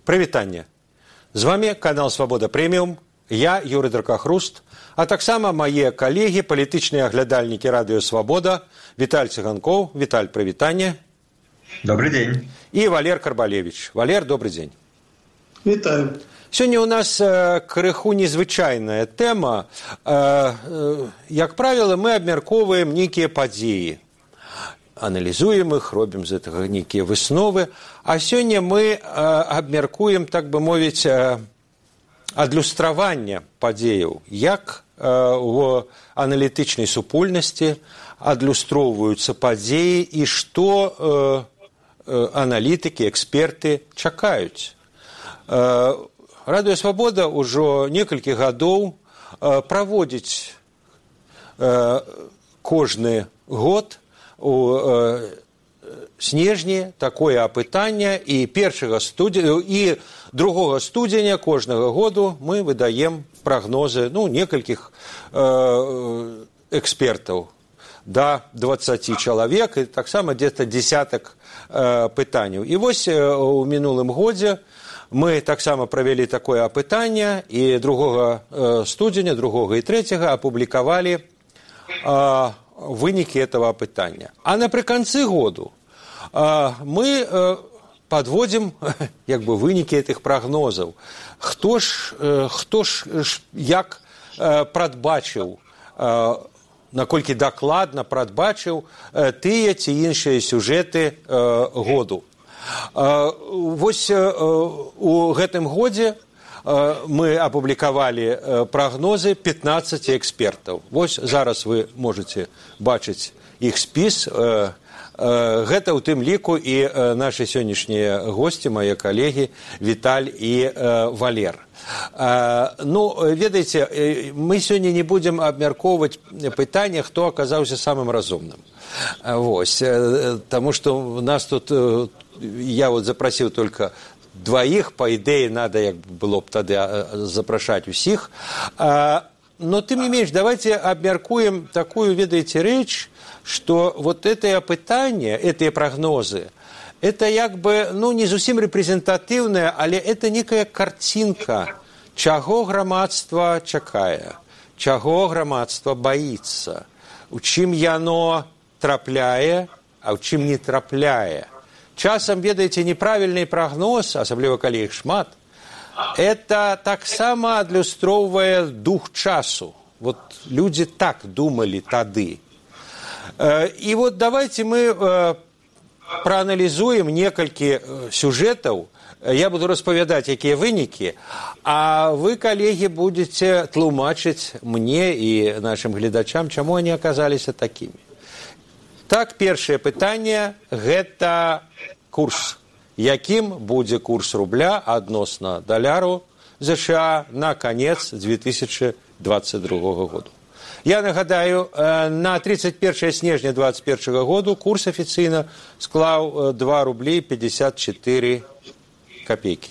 Прывітанне. З вами канал «Свабода Прэміум». Я, Юрый Дракахруст, а таксама мае калегі, палітычныя аглядальнікі радыё «Свабода», Віталь Цыганкоў. Віталь, прывітанне. Добрый день. И Валер Карбалевич. Валер, добрый день. Вітаю. Сёння у нас крыху незвычайная тэма. Як правіла, мы абмяркоўваем нейкія падзеі. Аналізуем іх, робім з гэтага нейкія высновы. А сёння мы абмяркуем, так бы мовіць, адлюстраванне падзеяў, як у аналітычнай супольнасці адлюстроўваюцца падзеі і што аналітыкі, эксперты чакаюць. Радыё «Свабода» ўжо некалькі гадоў праводзіць кожны год у снежні такое апытанне, і 2 студзеня кожнага году мы выдаем прагнозы некалькіх экспертаў да 20 чалавек, і таксама где-то десятак пытанняў. І вось у мінулым годзе мы таксама правялі такое апытанне, і 2 студзеня, 2 і 3 апублікавалі вынікі этого апытання. А напрыканцы году мы подводим вынікі этих прогнозаў. Хто ж як прадбачыў, наколькі дакладна прадбачыў тыя ці іншыя сюжэты году. Вось у гэтым годзе мы апублікавалі прагнозы 15 экспертаў. Вось зараз вы можете бачыць іх спіс. Гэта ў тым ліку і нашы сённяшнія госці, мае калегі Віталь і Валер. Ведаеце, мы сёння не будзем абмяркоўваць пытанне, хто аказаўся самым разумным. Вось, таму што у нас тут, я вот запросил только 2, по идее, надо было б тады запрашаць усіх. Но тым не менш, давайте абмяркуем такую, ведаеце, рэч, что вот это апытанне, эти прогнозы, это не зусім рэпрэзентатыўная, але это некая картинка, чаго грамадства чакае, чаго грамадства баіцца, у чым яно трапляе, а ў чым не трапляе. Часам, ведаеце, неправільны прагноз, асабліва калі іх шмат, это таксама адлюстроўвае дух часу. Вот людзі так думалі тады. І вот давайте мы прааналізуем некалькі сюжэтаў. Я буду распавядаць, якія вынікі, а вы, калегі, будете тлумачыць мне і нашим гледачам, чаму они аказаліся такімі. Так, першае пытанне – гэта курс. Якім будзе курс рубля адносна даляру США на канец 2022 году. Я нагадаю, на 31 снежня 2021 году курс афіцыйна склаў 2 рублі 54 копейкі.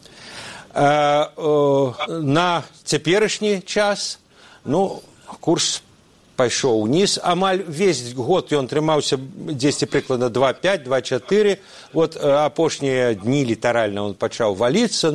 На цяперашні час курс пайшоў уніз. Амаль весь год ён трымаўся дзесьці прыкладна 2,5, 2,4. Вот апошнія дні літаральна он пачаў валіцца.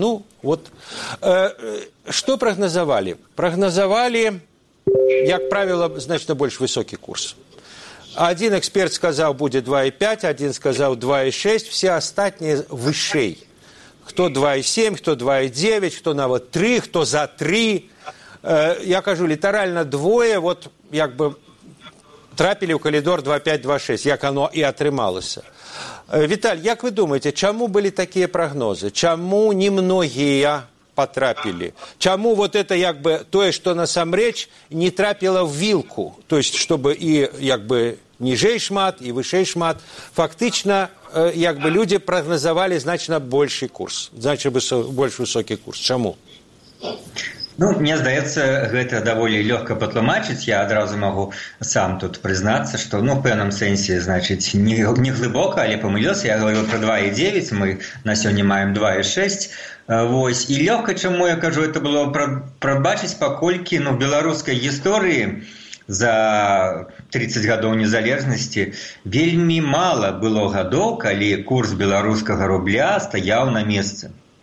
Што прагназавалі? Прагназавалі, як правіла, значна больш высокі курс. Один эксперт сказаў, будзе 2,5, один сказаў 2,6, все астатнія вышэй. Хто 2,7, хто 2,9, хто нават 3, хто за 3. Я кажу, літаральна двое, трапілі ў калідор 2,5-2,6, як оно і атрымалася. Віталь, як вы думаеце, чаму былі такія прагнозы? Чаму немногія потрапілі? Чаму это тое, што насамрэч не трапіла ў вілку? То есть, чтобы і ніжэй шмат, і вышэй шмат. Фактычна, людзі прагназавалі значна большы курс, значна больш высокі курс. Чаму? Мне здаецца, гэта даволі лёгка патлумачыць. Я адразу магу сам тут прызнацца, што, ў пэўным сэнсе, значыць, не глыбока, але памыліўся. Я гаварыў пра 2,9, мы на сёння маем 2,6. Вось. І лёгка, чаму я кажу, это было прадбачыць, паколькі в беларускай гісторыі за 30 гадоў незалежнасці вельмі мала было гадоў, калі курс беларускага рубля стаяў на месцы.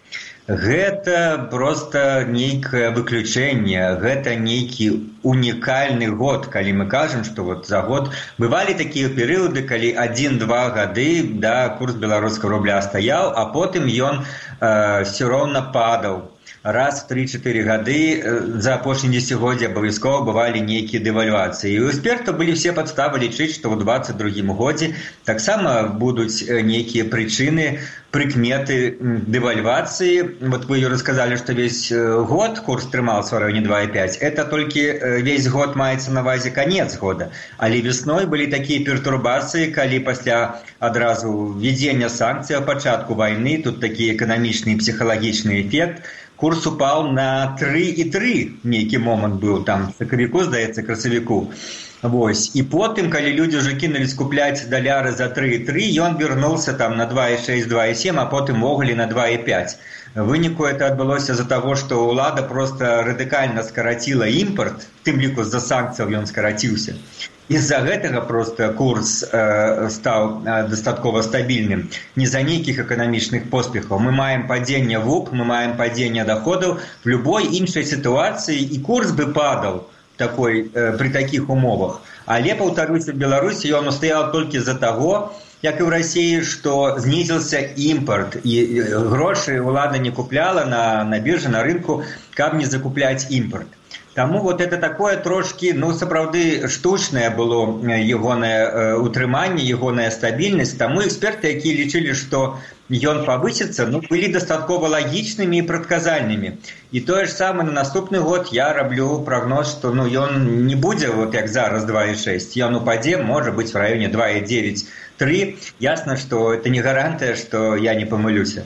Гэта проста нейкае выключэнне, гэта нейкі унікальны год, калі мы кажам, што вот за год бывалі такія перыяды, калі 1-2 гады курс беларускага рубля стаяў, а потым ён все роўна падаў. Раз в 3-4 гады за апошнія дзесяцігоддзі абавязкова бывалі нейкія дэвальвацыі. І у экспертаў былі все падставы лічыць, што ў 22 годзе таксама будуць нейкія прычыны, прыкметы дэвальвацыі. Вот вы расказалі, што весь год курс трымаўся ў районе 2,5. Это толькі весь год маецца на ўвазе канец года. Але весной былі такія пертурбацыі, калі пасля адразу введзення санкцый, пачатку вайны, тут такі эканамічны і псіхалагічны эфект, курс упаў на 3,3, нейкі момант быў там, сакавіку, здаецца, красавіку. Вось. І потым, калі людзі ўжо кінулись купляць даляры за 3,3, ён вярнуўся там на 2,6, 2,7, а потым могулі на 2,5. В выніку это адбылося з-за таго, што ўлада проста радыкальна скараціла імпарт, тым ліку з-за санкцыяў ён скараціўся. Из-за гэтага проста курс стаў дастаткова стабільным. Не за нейкіх эканамічных поспехаў. Мы маем падзенне ВУП, мы маем падзенне доходаў. В любой іншай сітуацыі і курс бы падаў при такіх умовах. Але, паўтаруся, в Беларусі ён устаяў толькі з-за таго, як і ў Расіі, што знізіўся імпарт, і грошы ўлада не купляла на біржы, на рынку, каб не закупляць імпарт. Таму вот это такое трошкі, сапраўды штучнае было ягонае утрыманне, ягоная стабільнасць. Таму эксперты, якія лічылі, што ён павысіцца, былі дастаткова лагічнымі і прадказальнымі. І тое ж самае на наступны год я раблю прагноз, што ён не будзе, вот як зараз, 2,6. Ён упадзе, можа быць, в районе 2,9, 3. Ясна, што это не гарантыя, што я не памылюся.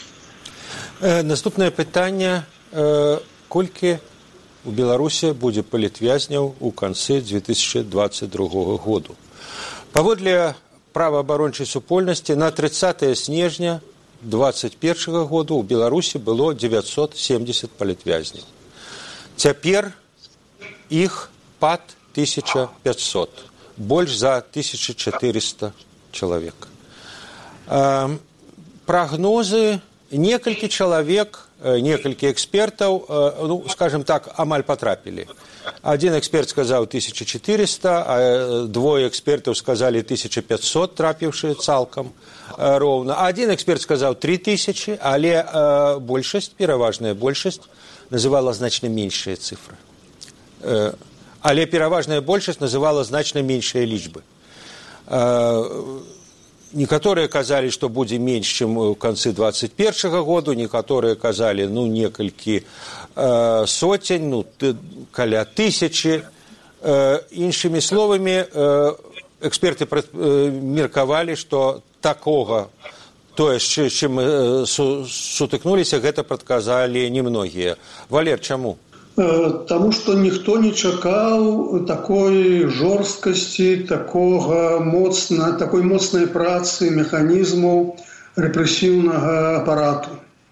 Наступнае пытанне. Колькі у Беларусі будзе палітвязняў у канцы 2022 году. Паводле праваабарончай супольнасці на 30 снежня 2021 году у Беларусі было 970 палітвязняў. Цяпер іх пад 1500, больш за 1400 чалавек. Прагнозы, некалькі чалавек, некалькі экспертаў, скажем так, амаль потрапілі. Один эксперт сказаў 1400, а двое экспертаў сказалі 1500, трапіўшы цалкам роўна. Один эксперт сказаў 3000, але большасць, пераважная большасць, называла значна меншыя цифры. Але пераважная большасць называла значна меншыя лічбы. Некаторыя казалі, што будзе менш, чым у канцы 2021 году, некаторыя казалі, некалькі сотень, каля 1000. Іншымі словамі, эксперты меркавалі, што такога, тое, з чым мы сутыкнуліся, гэта прадказалі немногія. Валер, чаму? Таму што ніхто не чакаў такой жорсткасці, такой моцнай працы механізму рэпрэсіўнага апарату.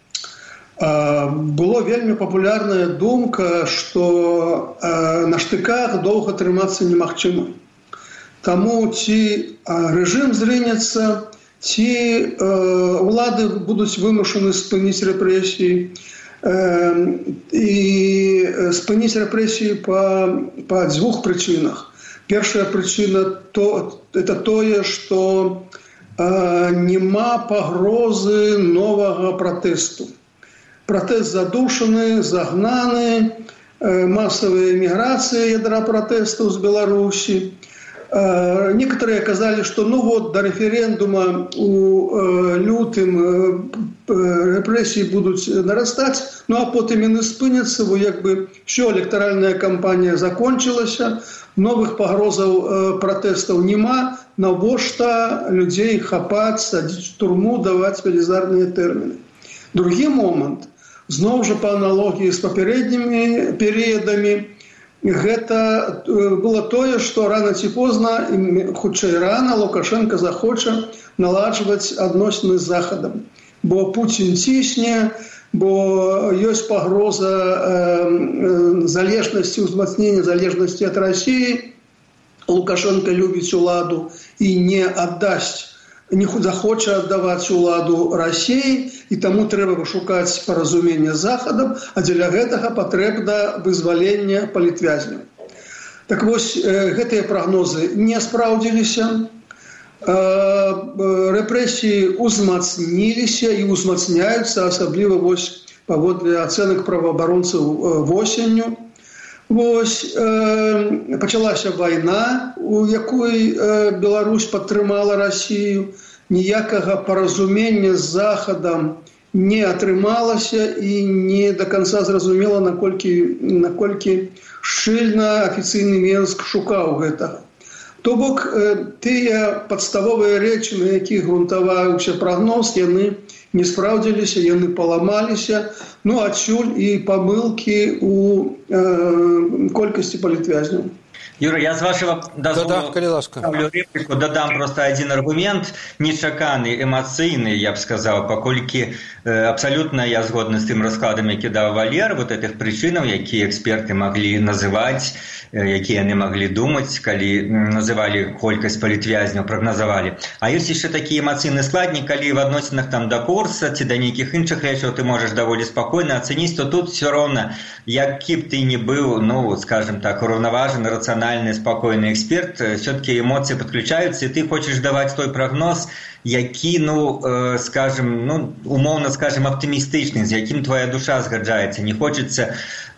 Было вельмі папулярная думка, што на штыках доўга трымацца немагчыма. Таму ці рэжым зрынецца, ці ўлады будуць вымушаны спыніць рэпрэсіі, і спыніць рэпрэсіі па дзвюх прычынах. Першая прычына это тое, што няма пагрозы новага пратэсту. Пратэст задушаны, загнаны, масавая эміграцыя ядра пратэстаў з Беларусі. Некоторые казалі, што до рэферэндума у лютым рэпрэсіі будуць нарастаць, а потым яны спыняцца, все, электаральная кампанія закончылася, новых пагрозаў пратэстаў няма, навошта людзей хапаць, садзіць у турму, даваць велізарныя тэрміны. Другі момант, зноў жа па аналогіі з папярэднімі перыядамі, гэта было тое, што рана ці позна, хутчэй рана, Лукашенко захоча наладжваць адносіны з Захадам. Бо Пуцін цісне, бо ёсць пагроза залежнасці, узмацнення залежнасці ад Расіі. Лукашенко любіць уладу і не аддасць не захоча аддаваць уладу Расіі, і таму трэба пашукаць паразуменне з Захадам, а дзеля гэтага патрэбна вызваленне палітвязняў. Так вось, гэтыя прагнозы не спраўдзіліся. Рэпрэсіі ўзмацніліся і ўзмацняюцца, асабліва вось паводле ацэнак праваабаронцаў восенню. Вось пачалася вайна, у якой Беларусь падтрымала Расію. Ніякага паразумення з Захадам не атрымалася і не да канца зразумела, наколькі шчыльна афіцыйны Менск шукаў гэтага. То бок, тыя падставовыя рэчы, на якіх грунтаваўся прагноз, яны не спраўдзіліся, яны паламаліся. Ну, адсюль і памылкі у колькасці палітвязняў. Юра, я с вашего дозволу додам просто один аргумент, нечаканы, эмоцыйны, я б сказал, паколькі абсолютно я згодны з тым раскладам, які даў Валер, вот этих прычынаў, якія эксперты маглі называць, якія яны маглі думаць, калі называлі колькасць палітвязняў, прагназавалі. А ёсць яшчэ такі эмоцыйны складнік, калі в адносінах там да курса ці да нейкіх іншых рэчаў ты можаш даволі спакойна ацэніць, то тут все роўна, які б ты не быў, ну, скажем так, ураўнаважаны, рациональный, спокойный эксперт, все-таки эмоции подключаются, и ты хочешь давать той прогноз, які, ну, скажем, ну, умовно скажем, оптимистичный, з яким твоя душа згаджаецца. Не хочется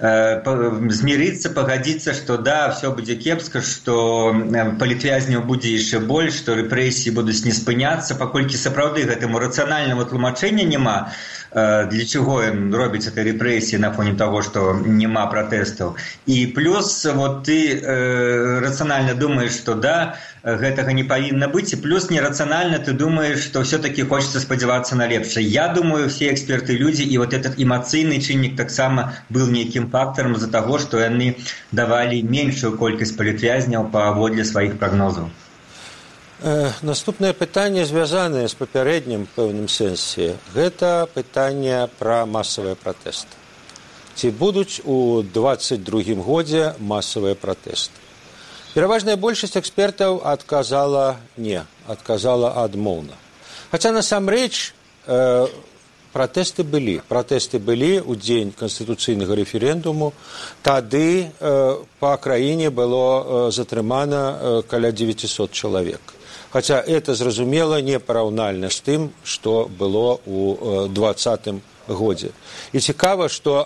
змириться, погодиться, что да, все будет кепска, что палітвязняў будзе яшчэ больш, что рэпрэсіі будуць не спыняцца, паколькі сапраўды гэтаму рацыянальнага тлумачэння няма, для чего им робіць этой рэпрэсіі на фоне того, что няма протестов. И плюс вот ты рационально думаешь, что да, гэтага не павінна быць, и плюс нерационально ты думаешь, что все-таки хочется спадзявацца на лепшае. Я думаю, все эксперты люди, и вот этот эмоцыйны чыннік таксама был нейкім фактором из-за того, что яны давали меньшую колькасць палітвязняў паводле сваіх прагнозаў. Наступнае пытанне, звязанае з папярэднім пэўным сэнсе, гэта пытанне пра масавыя пратэсты. Ці будуць у 2022 годзе масавыя пратэсты? Пераважная большасць экспертаў адказала не, адказала адмоўна. Хаця насамрэч пратэсты былі ў дзень канстытуцыйнага рэферэндуму. Тады па краіне было затрымана каля 900 чалавек. Хаця это, зразумела, не параўнальна з тым, што было ў 2020 годзе. І цікава, што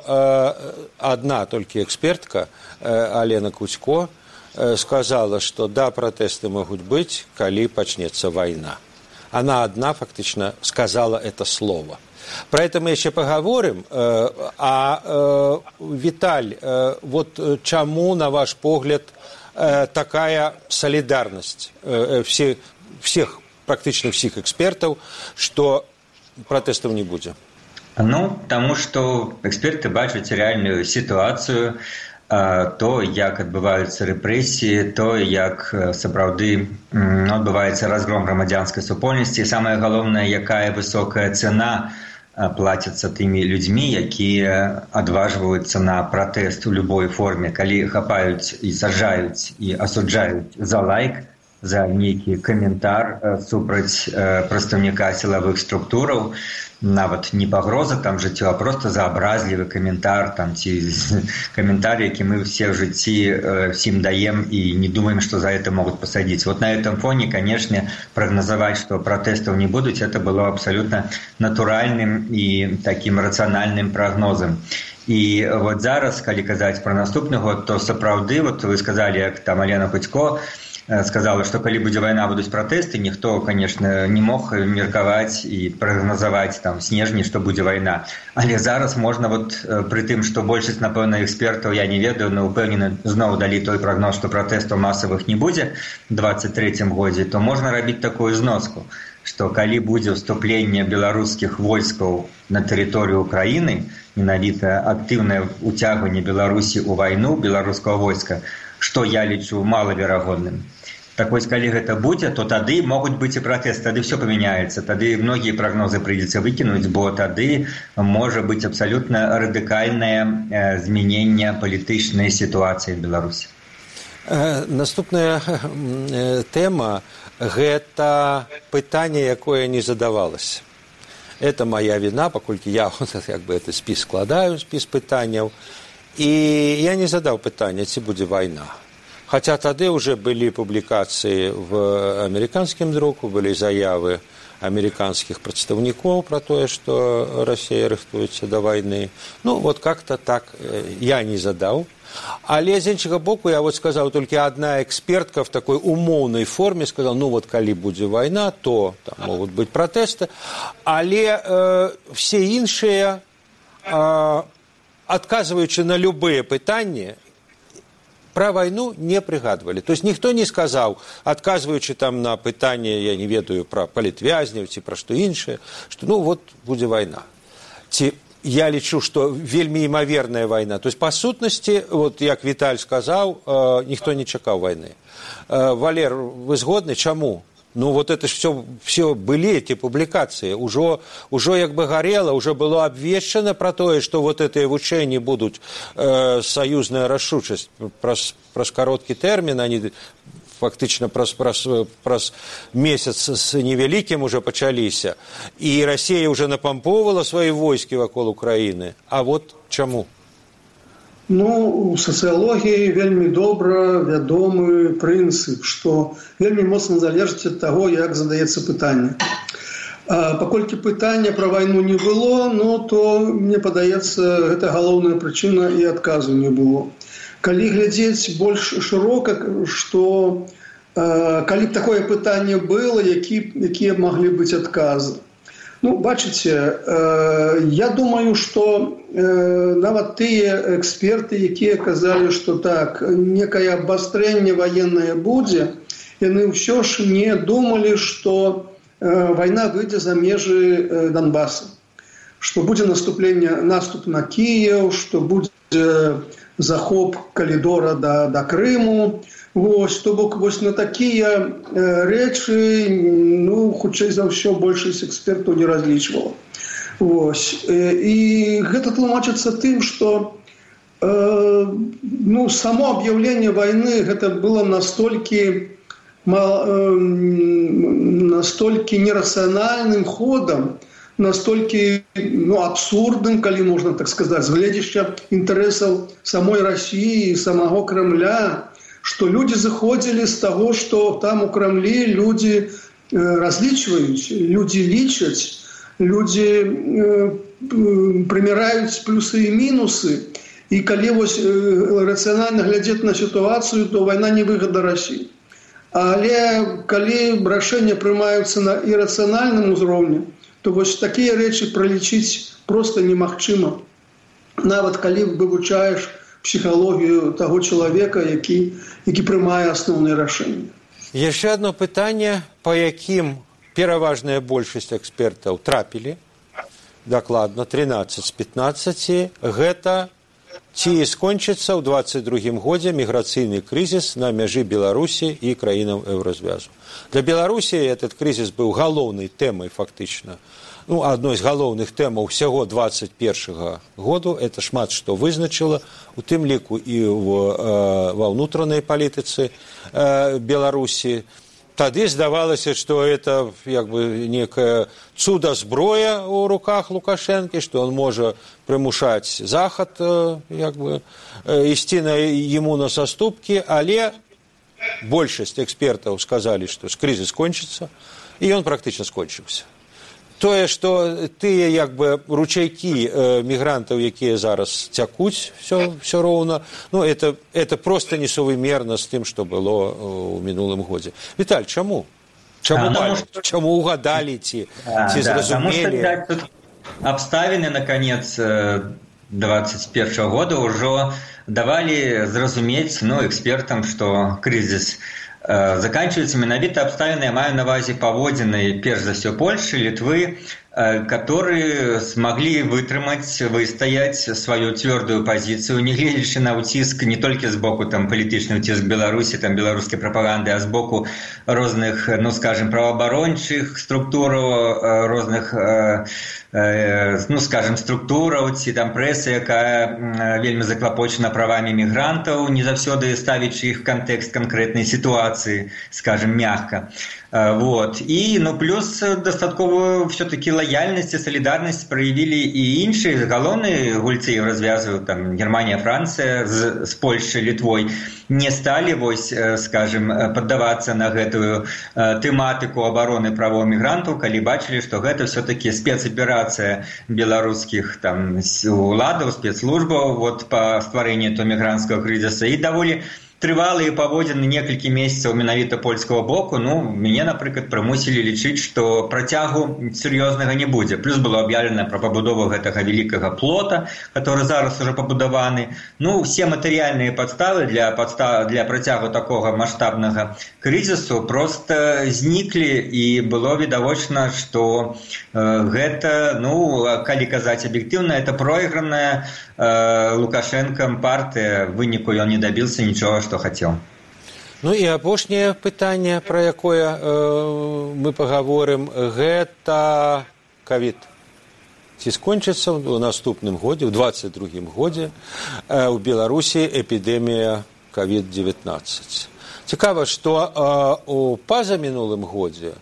адна толькі экспертка, Алена Куцько, сказала, что да, протесты могут быть, коли почнется война. Она одна фактично сказала это слово. Про это мы еще поговорим. Виталь, вот чему, на ваш погляд, такая солидарность практически всех экспертов, что протестов не будет? Ну, потому что эксперты бачат реальную ситуацию, то, як адбываюцца рэпрэсіі, то, як сапраўды адбываецца разгром грамадзянскай супольнасці. Самае галоўнае, якая высокая цана плаціцца тымі людзьмі, якія адважваюцца на пратэст у любой форме, калі хапаюць і саджаюць і асуджаюць за лайк, за нейкі каментар супраць прадстаўніка сілавых структураў, нават не пагроза там жыццю, а просто за абразлівы каментар там, ці каментар, які мы все в жыцці всім даем і не думаем, что за это могут посадить. Вот на этом фоне, конечно, прогнозовать, что протестов не будут, это было абсолютно натуральным и таким рациональным прогнозом. І вот зараз, калі казаць про наступны год, то сапраўды, вот вы сказали, як там Алена Куцько сказала, что калі будзе вайна, будуць пратэсты, ніхто, конечно, не мог меркаваць і прагназаваць там снежні, што будзе вайна. Але зараз можна вот пры тым, што большасць, напэўна, экспертаў, я не ведаю, но упэўнены, зноў далі той прагноз, што пратэстаў масавых не будзе у 2023 годзе, то можна рабіць такую зноску, што калі будзе ўступленне беларускіх войскаў на тэрыторыю Украіны, менавіта актыўнае ўцягванне Беларусі ў вайну беларускага войска, што я лічу малаверагодным. Так вось, калі гэта будзе, то тады могуць быць і пратэсты, тады все памяняецца, тады многія прагнозы прыйдзецца выкінуць, бо тады можа быць абсалютна радыкальнае змяненне палітычнай сітуацыі в Беларусі. Наступная тэма – гэта пытанне, якое не задавалось. Это моя вина, паколькі я як бы этот спіс складаю, спіс пытанняў, і я не задаў пытання, ці будзе вайна. Хаця тады уже былі публікацыі в амерыканскім друку, былі заявы американских представников про то, что Россия рыхтуется до войны. Ну, вот как-то так я не задал. Але з іншага боку, я вот сказал, только одна экспертка в такой умоўнай форме сказала, ну вот, калі будзе война, то там могут быть протесты. Але все іншыя, отказываючы на любые пытанні, про войну не пригадывали. То есть никто не сказал, отказываючи там на пытанне, я не ведаю, про палітвязняў ці про што іншае, что ну вот будзе война. Ці я лічу, что вельмі імаверная война. То есть по сутнасці, вот як Віталь сказал, никто не чакаў войны. Валер, вы згодны? Чаму? Ну вот это ж все были эти публикации, уже як бы горело, уже было обвешчено про то, что вот эти вучэнні будут союзная рашучасць праз кароткі тэрмін, они фактично праз месяц с невялікім уже пачаліся, и Россия уже напампоўвала свои войски вакол Украины. А вот чаму? Ну, у сацыялогіі вельмі добра вядомы прынцып, што вельмі моцна залежыць ад таго, як задаецца пытанне. Паколькі пытання пра вайну не было, ну, то, мне падаецца, гэта галоўная прычына і адказу не было. Калі глядзець больш шырока, што калі б такое пытанне было, якія маглі быць адказы? Ну, бачыце, я думаю, што нават тыя эксперты, якія казалі, што так, некае абвастрэнне ваеннае будзе, яны ўсё ж не думалі, што вайна выйдзе за межы Донбаса, што будзе наступ на Кіеў, што будзе захоп калідора да Крыму. Вось, то бок, вось на такія рэчы, ну, хутчэй за ўсё, большасць экспертаў не разлічвала. Вось. І гэта тлумачыцца тым, што ну, само аб'яўленне вайны гэта было настолькі нерацыянальным ходам, настолькі абсурдным, калі можна так сказаць, з гледзяча інтарэсаў самой Расіі і самого Кремля, што людзі заходзілі з таго, што там у Крамлі людзі разлічваюць, людзі лічаць, людзі прыміраюць плюсы і мінусы. І калі вось рацыянальна глядзець на сітуацыю, то вайна не выгада Расіі. Але калі рашэнні прымаюцца на ірацыянальным узроўні, то вось такія рэчы пралічыць проста немагчыма. Нават калі вывучаеш псіхалогію таго чалавека, які прымае асноўныя рашэнні. Яшчэ одно пытанне, па якім пераважная большасць экспертаў трапілі, дакладна 13 з 15, гэта ці скончыцца ў 22 годзе міграцыйны крызіс на мяжы Беларусі і краінаў Еўразвязу. Для Беларусі этот крызіс быў галоўнай тэмай фактычна. Ну, одной з галоўных тэмаў всяго 21 году, это шмат што вызначыла, у тым ліку і ва ўнутранай палітыцы Беларусі. Тады здавалася, што это як бы некая цуда-зброя ў руках Лукашэнкі, што он можа прымушаць Захад як бы ісці яму на саступкі, але большасць экспертаў сказалі, што крызіс скончыцца, і ён практычна скончыўся. Тое, што тыя як бы ручайкі мігрантаў, якія зараз цякуць все роўна, ну, это просто несувымерна з тым, што было ў минулым годзе. Віталь, чаму? Чаму угадалі ці зразумелі? Абставіны на канец 2021 года ўжо давалі зразумець экспертам, што крызіс заканчивается менавіта абставіны, я маю на ўвазе паводзіны, перш за ўсё, Польши, Літвы, которые смогли вытрымаць, выстаяць сваю цвёрдую пазіцыю, не гледзячы на ўціск не толькі з боку палітычны ўціск Беларусі, беларускай прапаганды, а з боку розных, скажем, праваабарончых структураў, розных структураў ці прэсы, якая вельмі заклапочана правамі мігрантаў, не заўсёды ставячы іх кантэкст канкрэтнай сітуацыі, скажем, мякка. Вот. И, плюс достатковую все-таки лояльность и солидарность проявили и іншие галоўныя гульцы развязывают, там, Германия, Франция с Польшей, Литвой, не стали, скажем, поддаваться на гэтую тематику обороны правоў мігрантаў, калі бачили, что гэта все-таки спецоперация белорусских там уладаў, спецслужбаў по стварэнню этого мігрантского кризиса, и довольно трывалыя паводзіны некалькі месяцаў менавіта польскага боку, мяне, напрыклад, прымусілі лічыць, што працягу сур'ёзнага не будзе. Плюс было аб'яўлена пра пабудову гэтага вялікага плота, который зараз уже пабудаваны. Все матэрыяльныя падставы для працягу такога маштабнага крызісу проста зніклі, і было відавочна, што гэта, калі казаць аб'ектыўна, это пройграная Лукашенком партия, в выніку ён не добился ничего, что хотел. І апошняе пытанне, пра якое мы паговорым, гэта ковід. Ці скончыцца ў наступным годзе, ў 22-м годзе у Беларусі эпідэмія ковід-19. Цікава, што у пазамінулым годзе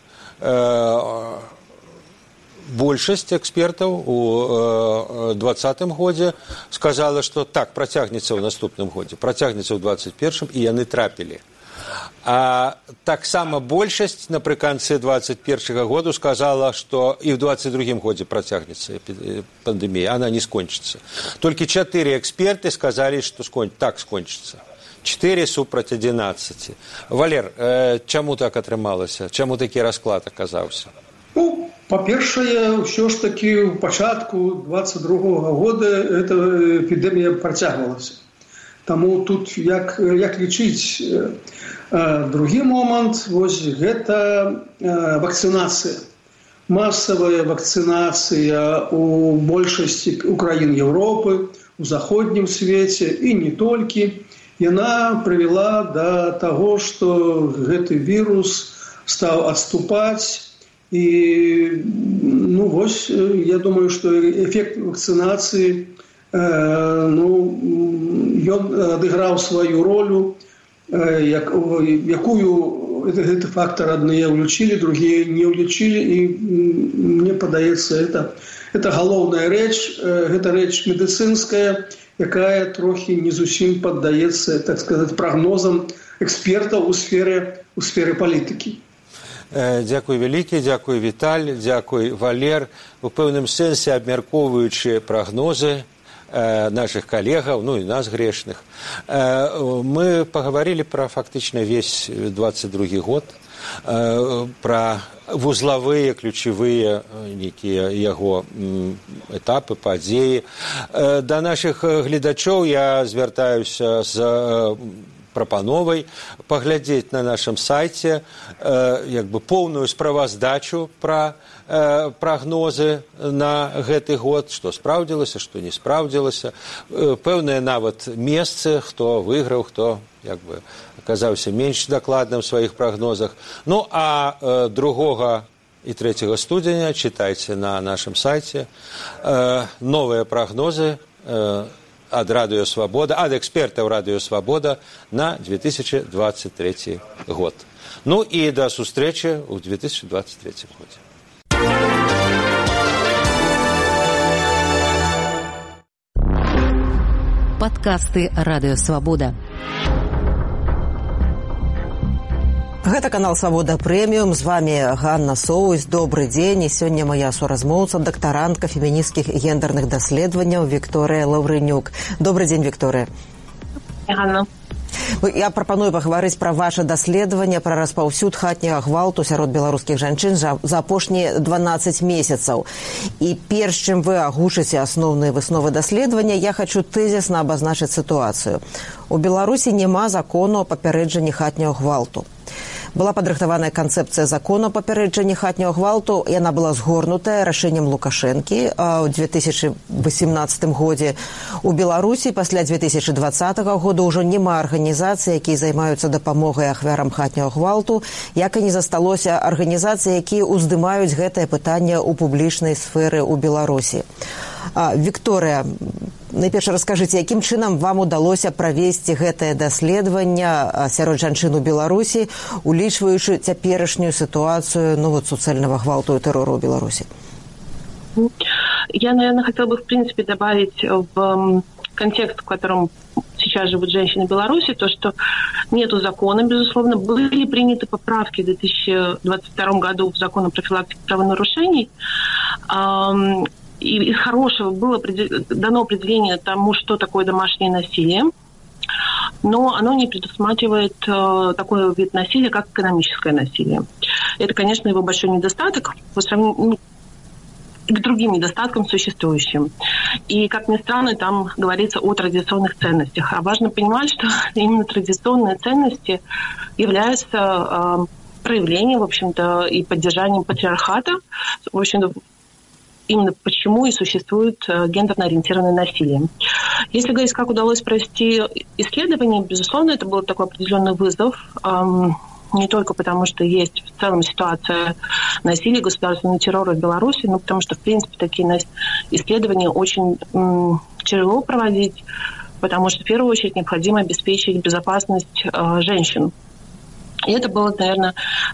большасць экспертаў у 2020 годзе сказала, што так, працягнецца ў наступным годзе, працягнецца ў 2021, і яны трапілі. А таксама большасць напрыканцы 2021 году сказала, што і ў 2022 годзе працягнецца пандэмія, она не скончыцца. Толькі 4 эксперты сказалі, што так скончыцца. 4 супраць 11. Валер, чаму так атрымалася? Чаму такі расклад аказаўся? Па-першае, ўсё ж такі ў пачатку 22-го года эта эпідэмія працягвалася. Таму тут як лічыць? Другі момант, гэта вакцынацыя. Масавая вакцынацыя у большасці краін Еўропы, у заходнім свеце і не толькі. Яна прывяла да таго, што гэты вірус стаў адступаць. І, я думаю, што эфект вакцынацыі, ён адыграў сваю ролю, якую гэты фактор адныя ўлічылі, другія не ўлічылі, і мне падаецца, это галоўная рэч, гэта рэч медыцынская, якая трохі не зусім паддаецца, так сказаць, прагнозам экспертаў у сферы палітыкі. Дзякуй вялікі, дзякуй Віталь, дзякуй Валер. У пэўным сэнсе абмяркоўваючы прагнозы наших калегаў, і нас грешных, мы паговорили пра фактычна весь 22 год, пра вузлавыя, ключавыя нейкія яго этапы, падзеі. Да наших гледачоў я звяртаюся з прапановай паглядзець на нашым сайце поўную справаздачу пра прагнозы на гэты год, што спраўдзілася, што не спраўдзілася, пэўныя нават месцы, хто выйграў, хто аказаўся менш дакладным у сваіх прагнозах. А 2 і 3 студзеня чытайце на нашым сайце новыя прагнозы ад Радыё Свабода, ад экспертаў Радыё Свабода на 2023 год. І да сустрэчы ў 2023 годзе. Падкасты Радыё Свабода. Гэта канал «Свабода Прэміум». З вами Ганна Соусь. Добры дзень. І сёння моя суразмоўца, дактарантка фемінісцкіх гендерных даследаванняў Вікторыя Лаўрынюк. Добры дзень, Вікторыя. Ганна. Я прапаную паговорыць пра ваше даследаванне, пра распаўсюд хатняга гвалту сярод беларускіх жанчын за апошнія 12 месяцаў. І перш чым вы агучыце асноўныя высновы даследавання, я хочу тэзісна абазначыць сітуацыю. У Беларусі няма закону о папярэджанні хатняга гвалту. Была падрыхтаваная канцэпцыя закону о папярэджанні хатняга гвалту. Яна была згорнутая рашэннем Лукашэнкі ў 2018 годзе. У Беларусі пасля 2020 года ўжо няма арганізацый, якія займаюцца дапамогай ахвярам хатняга гвалту, як і не засталося арганізацый, якія ўздымаюць гэтае пытанне ў публічнай сферы ў Беларусі. Вікторыя, найперш раскажыце, якім чынам вам удалося правесці гэтае даследаванне сярод жанчын у Беларусі, улічваючы цяперашнюю сітуацыю суцэльнага гвалту і тэрору ў Беларусі? Я, наверное, хотела бы, в принципе, добавить в контекст, в котором сейчас живут женщины в Беларуси, то, что нету закона, безусловно. Были приняты поправки в 2022 году в закон о профилактике правонарушений. И из хорошего было дано определение тому, что такое домашнее насилие, но оно не предусматривает такой вид насилия, как экономическое насилие. Это, конечно, его большой недостаток по сравнению к другим недостаткам существующим. И, как ни странно, там говорится о традиционных ценностях. А важно понимать, что именно традиционные ценности являются проявлением, в общем-то, и поддержанием патриархата. В общем-то, именно почему и существует гендерно-ориентированное насилие. Если говорить, как удалось провести исследование, безусловно, это был такой определенный вызов, не только потому, что есть в целом ситуация насилия, государственного террора в Беларуси, но потому что, в принципе, такие исследования очень тяжело проводить, потому что, в первую очередь, необходимо обеспечить безопасность женщин. И это было, наверное,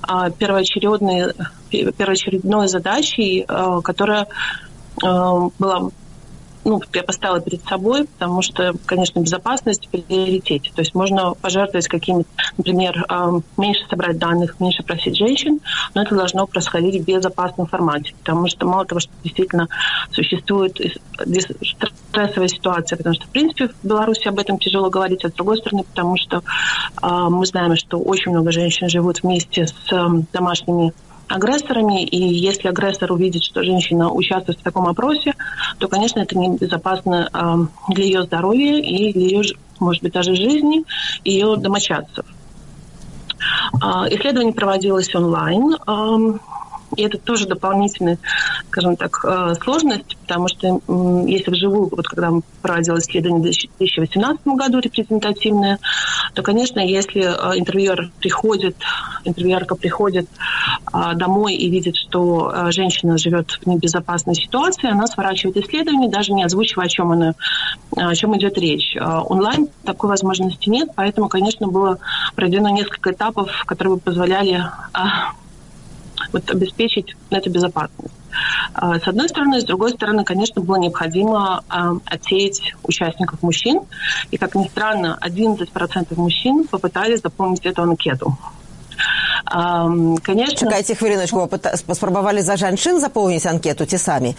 первоочередной задачей, которая была, я поставила перед собой, потому что, конечно, безопасность в приоритете. То есть можно пожертвовать какими-то, например, меньше собрать данных, меньше просить женщин, но это должно происходить в безопасном формате, потому что мало того, что действительно существует стрессовая ситуация, потому что, в принципе, в Беларуси об этом тяжело говорить, а с другой стороны, потому что мы знаем, что очень много женщин живут вместе с домашними агрессорами, и если агрессор увидит, что женщина участвует в таком опросе, то, конечно, это небезопасно для ее здоровья и для ее, может быть, даже жизни и ее домочадцев. Исследование проводилось онлайн, и это тоже дополнительная, скажем так, сложность, потому что если вживую, вот когда мы проводили исследование в 2018 году репрезентативное, то, конечно, если интервьюерка приходит домой и видит, что женщина живет в небезопасной ситуации, она сворачивает исследование, даже не озвучивая, о чем идет речь. Онлайн такой возможности нет, поэтому, конечно, было проведено несколько этапов, которые бы позволяли обеспечить эту безопасность. С одной стороны. С другой стороны, конечно, было необходимо отсеять участников мужчин. И, как ни странно, 11% мужчин попытались заполнить эту анкету. Конечно... Чакайте хвилиночку, паспрабавалі за женщин заполнить анкету, те сами?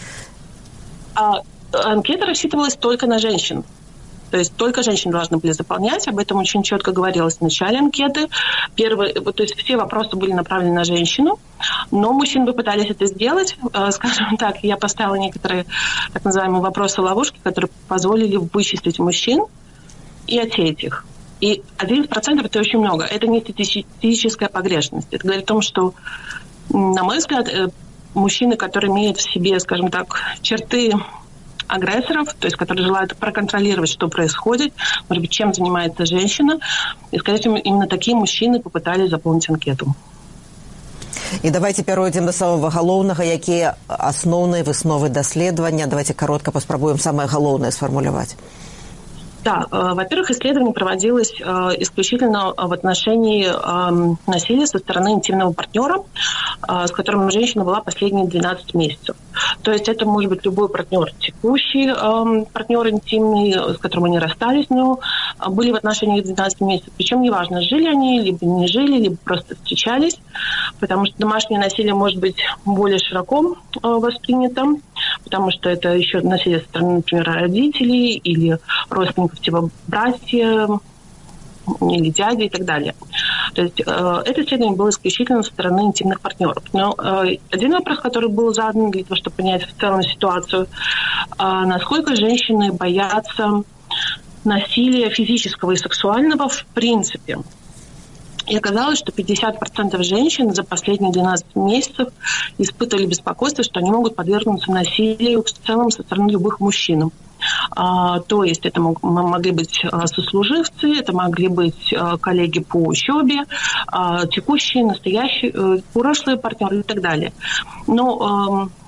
Анкета рассчитывалась только на женщин. То есть только женщины должны были заполнять. Об этом очень четко говорилось в начале анкеты. То есть все вопросы были направлены на женщину, но мужчины попытались это сделать. Скажем так, я поставила некоторые так называемые вопросы-ловушки, которые позволили вычислить мужчин и отсеять их. И 11% это очень много. Это не статистическая погрешность. Это говорит о том, что, на мой взгляд, мужчины, которые имеют в себе, скажем так, черты агрессоров, то есть которые желают проконтролировать, что происходит, может быть, чем занимается женщина. И, скорее всего, именно такие мужчины попытались заполнить анкету. І давайте перейдем до самого галоўнага, якія асноўныя высновы даследавання. Давайте коротко паспрабуем самое галоўнае сфармуляваць. Да, во-первых, исследование проводилось исключительно в отношении насилия со стороны интимного партнера, с которым женщина была последние 12 месяцев. То есть это может быть любой партнер, текущий партнер интимный, с которым они расстались, но были в отношениях 12 месяцев. Причем неважно, жили они, либо не жили, либо просто встречались, потому что домашнее насилие может быть более широко воспринято, потому что это еще насилие со стороны, например, родителей или родственников типа братья или дяди и так далее. То есть это исследование было исключительно со стороны интимных партнеров. Но один вопрос, который был задан для того, чтобы понять в целом ситуацию, насколько женщины боятся насилия физического и сексуального в принципе. И оказалось, что 50% женщин за последние 12 месяцев испытывали беспокойство, что они могут подвергнуться насилию в целом со стороны любых мужчин. То есть это могли быть сослуживцы, это могли быть коллеги по учебе, текущие, настоящие, прошлые партнеры и так далее. Но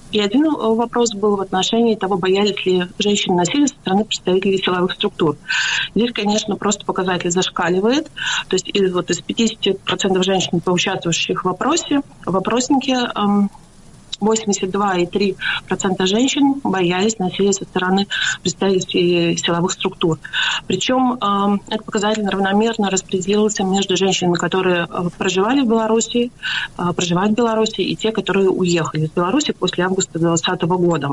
И один вопрос был в отношении того, боялись ли женщины насилия со стороны представителей силовых структур. Здесь, конечно, просто показатель зашкаливает. То есть из 50% женщин, поучаствовавших в опроснике, 82,3% женщин боялись насилия со стороны представителей силовых структур. Причем этот показатель равномерно распределился между женщинами, которые проживают в Беларуси, и те, которые уехали из Беларуси после августа 2020 года.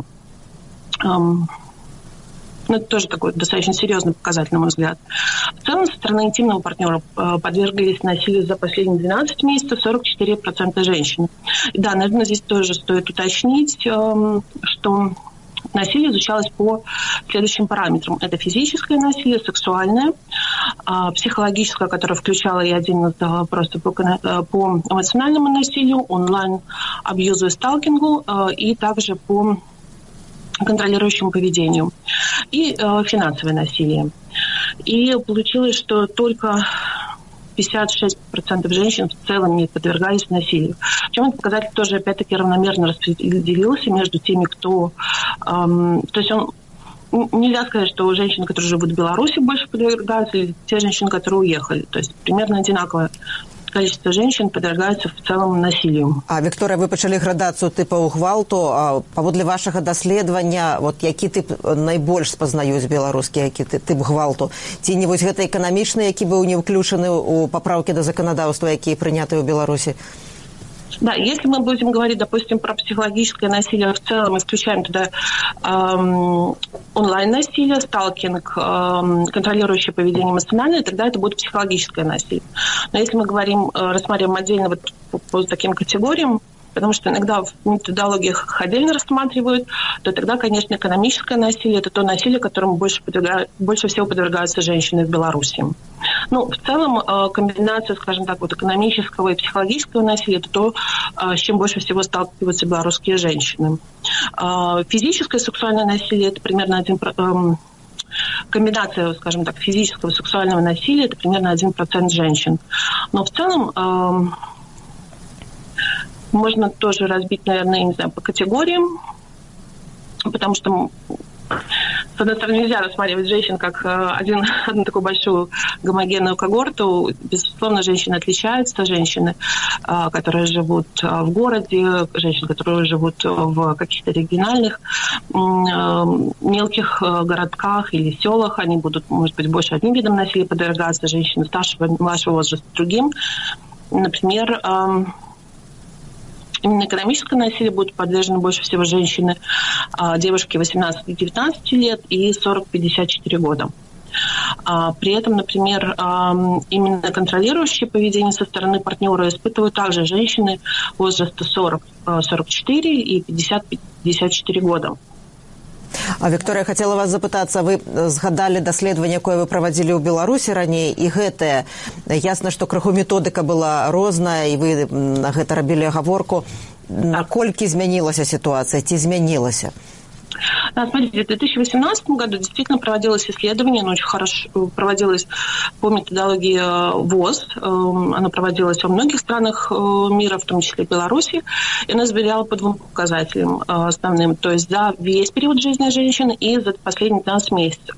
Это тоже такой достаточно серьезный показатель, на мой взгляд. В целом, со стороны интимного партнера подверглись насилию за последние 12 месяцев 44% женщин. И да, наверное, здесь тоже стоит уточнить, что насилие изучалось по следующим параметрам. Это физическое насилие, сексуальное, психологическое, которое включало и один из вопросов по эмоциональному насилию, онлайн-абьюзу и сталкингу, и также по контролирующему поведению и финансовое насилие. И получилось, что только 56% женщин в целом не подвергались насилию. Причем этот показатель тоже, опять-таки, равномерно распределился между теми, кто... то есть нельзя сказать, что женщины, которые живут в Беларуси, больше подвергаются, или те женщины, которые уехали. То есть примерно одинаковое количество женщин подвергаются в целом насилию. Вікторія, ви почали градацію типу гвалту. Паводле вашого дослідження, які тип найбільш спознаюць беларускі, які тип гвалту? Ці не гэта эканамічны, які быў не ўключаны ў папраўкі да заканадаўства, якія прынятыя ў Беларусі? Да, если мы будем говорить, допустим, про психологическое насилие в целом, мы включаем туда онлайн-насилие, сталкинг, контролирующее поведение эмоциональное, тогда это будет психологическое насилие. Но если мы говорим, рассматриваем отдельно по таким категориям, потому что иногда в методологиях их отдельно рассматривают, то тогда, конечно, экономическое насилие – это то насилие, которому больше всего подвергаются женщины в Беларуси. В целом, комбинация, скажем так, экономического и психологического насилия – это то, с чем больше всего сталкиваются белорусские женщины. Физическое сексуальное насилие – это примерно комбинация, скажем так, физического и сексуального насилия – это примерно 1% женщин. Но в целом можно тоже разбить, наверное, по категориям, потому что, с одной стороны, нельзя рассматривать женщин как одну такую большую гомогенную когорту. Безусловно, женщины отличаются. Женщины, которые живут в городе, женщины, которые живут в каких-то региональных мелких городках или селах, они будут, может быть, больше одним видом насилия подвергаться, женщины старшего, младшего возраста другим. Например, именно экономическое насилие будут подвержены больше всего женщины, девушки 18-19 лет и 40-54 года. При этом, например, именно контролирующее поведение со стороны партнера испытывают также женщины возраста 40-44 и 50-54 года. Вікторія, хацела вас запытацца, вы згадалі даследаванне, якое вы правадзілі ў Беларусі раней, і гэтае, ясна, што крыху методыка была розная, і вы на гэта рабілі агаворку. Наколькі змянілася ситуація, ці змянілася? Да, смотрите, в 2018 году действительно проводилось исследование, оно очень хорошо проводилось по методологии ВОЗ. Оно проводилось во многих странах мира, в том числе и Беларуси. И оно измеряло по двум показателям основным. То есть за весь период жизни женщины и за последние 15 месяцев.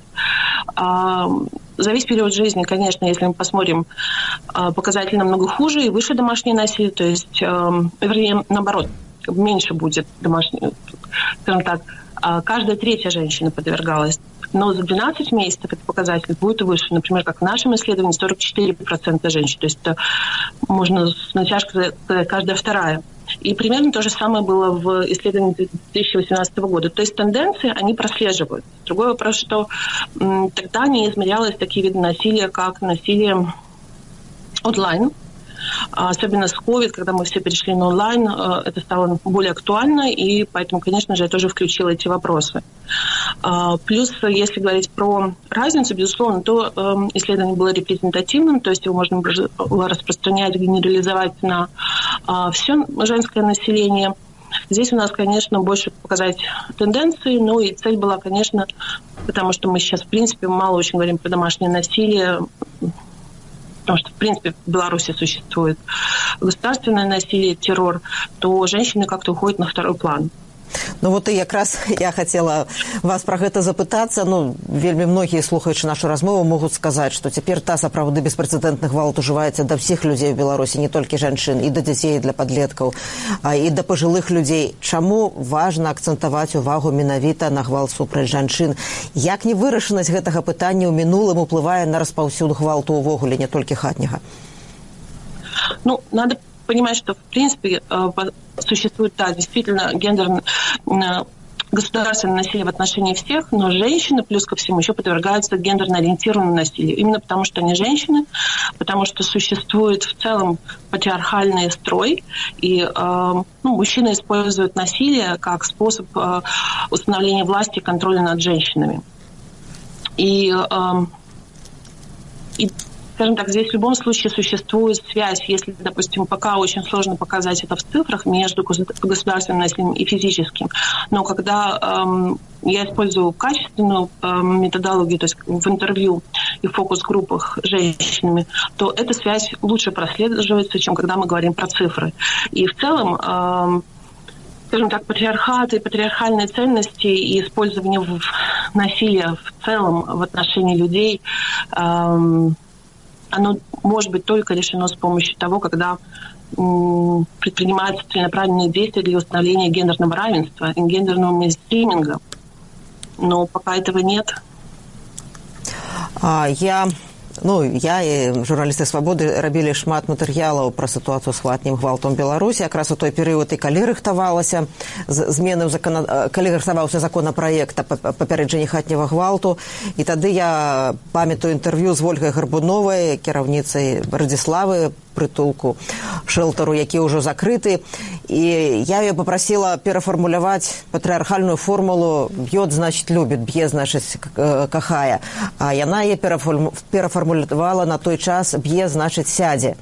За весь период жизни, конечно, если мы посмотрим, показатель намного хуже и выше домашнее насилие. То есть, вернее, наоборот, меньше будет домашнее, скажем так, каждая третья женщина подвергалась. Но за 12 месяцев этот показатель будет выше. Например, как в нашем исследовании, 44% женщин. То есть это, можно с натяжкой сказать, каждая вторая. И примерно то же самое было в исследовании 2018 года. То есть тенденции, они прослеживают. Другой вопрос, что тогда не измерялось такие виды насилия, как насилие онлайн. Особенно с COVID, когда мы все перешли на онлайн, это стало более актуально, и поэтому, конечно же, я тоже включила эти вопросы. Плюс, если говорить про разницу, безусловно, то исследование было репрезентативным, то есть его можно было распространять, генерализовать на все женское население. Здесь у нас, конечно, больше показать тенденции, ну и цель была, конечно, потому что мы сейчас, в принципе, мало очень говорим про домашнее насилие, потому что, в принципе, в Беларуси существует государственное насилие, террор, то женщины как-то уходят на второй план. Ну вот и якраз я хотела вас про гэта запытацца. Ну, вельмі многія, слухаючы нашу размову, могуць сказаць, што цяпер та сапраўды беспрэцэдэнтны гвалт ужываецца да ўсіх людзей у Беларусі, не толькі жанчын, і да дзяцей, і для падлеткаў, і да пажылых людзей. Чаму важна акцэнтаваць увагу менавіта на гвалт супраць жанчын? Як невырашанасць гэтага пытання ў минулым уплывае на распаўсюд гвалту увогуле, не толькі хатняга? Ну, надо понимать, что, в принципе, существует, да, действительно, государственное насилие в отношении всех, но женщины, плюс ко всему, еще подвергаются гендерно ориентированному насилию. Именно потому, что они женщины, потому что существует в целом патриархальный строй, и мужчины используют насилие как способ установления власти и контроля над женщинами. И скажем так, здесь в любом случае существует связь, если, допустим, пока очень сложно показать это в цифрах между государственным насилием и физическим, но когда я использую качественную методологию, то есть в интервью и в фокус-группах с женщинами, то эта связь лучше прослеживается, чем когда мы говорим про цифры. И в целом, скажем так, патриархат и патриархальные ценности и использование насилия в целом в отношении людей, оно может быть только решено с помощью того, когда предпринимаются целенаправленные действия для установления гендерного равенства и гендерного мейнстриминга. Но пока этого нет. Я і журналісты «Свабоды» рабілі шмат матэрыялаў пра сітуацыю з хатнім гвалтам у Беларусі. Якраз у той перыяд і калі рыхтаваўся законапраект па папярэджанні хатняга гвалту. І тады я памятаю інтэрв'ю з Вольгай Гарбуновай, кіраўніцай Радзіславы, прытулку шэлтару, які ўжо закрыты. І я ее попросила перафармуляваць патрыархальную формулу «б'ёт, значит, любит», «б'е, значит, кахае». А яна яе перафармулявала на той час «б'е, значит, сядзе».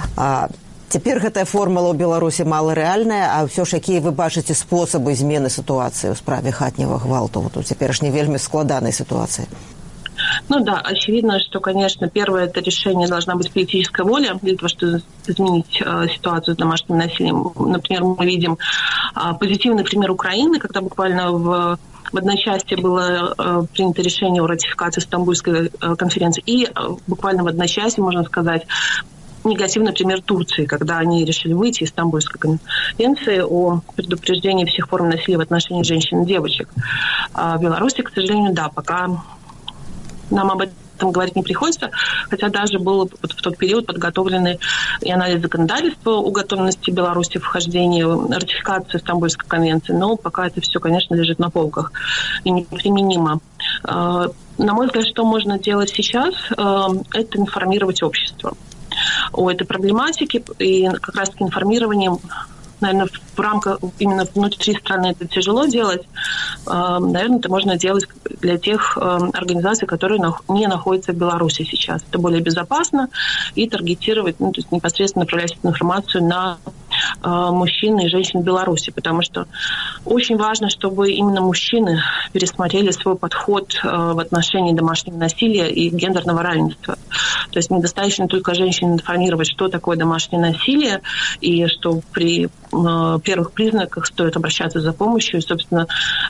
Цяпер гэтая формула ў Беларусі мала рэальная, а ўсё ж якія вы бачыце спосабы змены сітуацыі ў справе хатняга гвалту вот у цяперашняй вельмі складанай сітуацыі? Ну да, очевидно, что, конечно, первое это решение должна быть политическая воля для того, чтобы изменить ситуацию с домашним насилием. Например, мы видим позитивный пример Украины, когда буквально в одночасье было принято решение о ратификации Стамбульской конференции, и буквально в одночасье, можно сказать, негативный пример Турции, когда они решили выйти из Стамбульской конвенции о предупреждении всех форм насилия в отношении женщин и девочек. А в Беларуси, к сожалению, да, пока нам об этом говорить не приходится, хотя даже был в тот период подготовленный и анализ законодательства о готовности Беларуси в вхождении в ратификацию Стамбульской конвенции, но пока это все, конечно, лежит на полках и неприменимо. На мой взгляд, что можно делать сейчас, это информировать общество о этой проблематике, и как раз-таки информированием, наверное, в рамках именно внутри страны это тяжело делать. Наверное, это можно делать для тех организаций, которые не находятся в Беларуси сейчас. Это более безопасно и таргетировать, то есть непосредственно направлять эту информацию на мужчин и женщин в Беларуси, потому что очень важно, чтобы именно мужчины пересмотрели свой подход в отношении домашнего насилия и гендерного равенства. То есть недостаточно только женщин информировать, что такое домашнее насилие, и что при первых признаках стоит обращаться за помощью и, собственно,